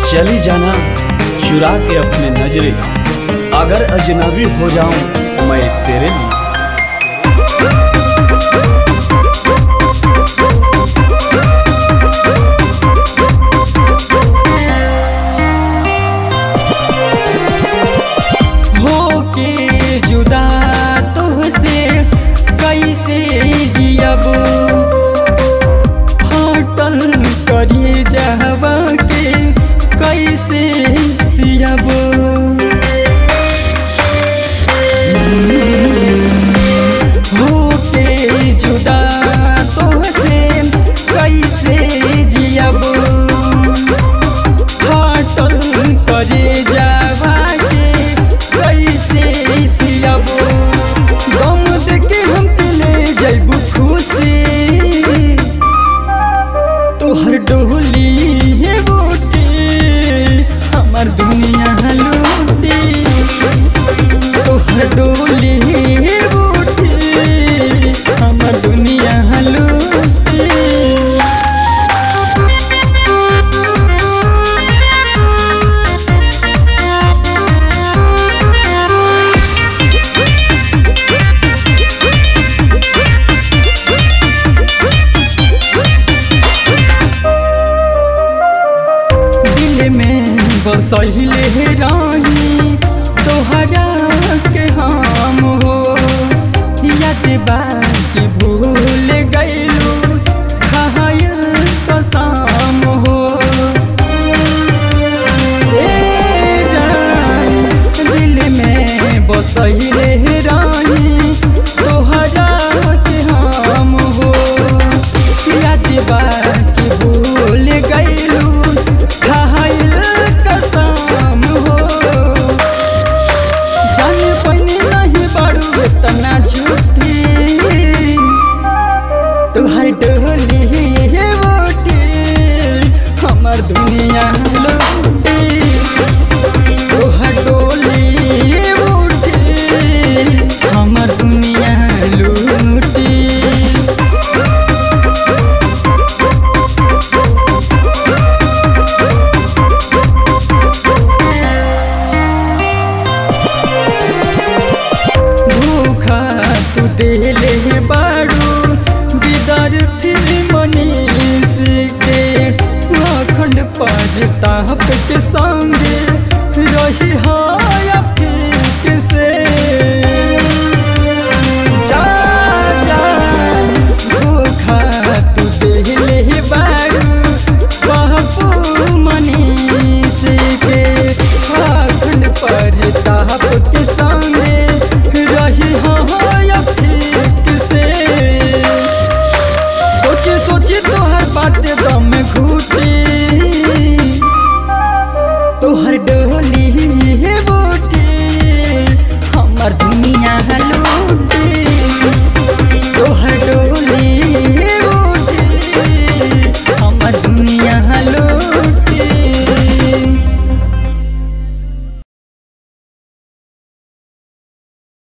चली जाना चुरा के अपने नजरे, अगर अजनबी हो जाऊं मैं तेरे लिए। होके जुदा तुझसे कैसे जियब, फाटल करी जहवा के कैसे सियब। होके जुदा तुझसे कैसे जियब, फाटल करी जहवा के कैसे सियब। गम देके हमके ले जइबू खुशी, तोहर डोली है बूटी हमार दुनिया लूटी। तोहर डोली है बूटी हमार दुनिया लूटी। बसहिले राही तोहरा के हम हो, याद बाकी भूल गइलू खायल कसम हो। ए जान दिल में बसहिले राही तोहरा के हम हो, याद बाकी भूल गइलू खायल कसम हो। जान पहने नहीं बारू इतना झूठी, तुहर डोली है बूटी हमार दुनिया लूटी। तुहर डोली है बूटी हमार दुनिया लूटी। देले बारू विद्यार्थी मनीष के, अखंड प्रताप के संगे रही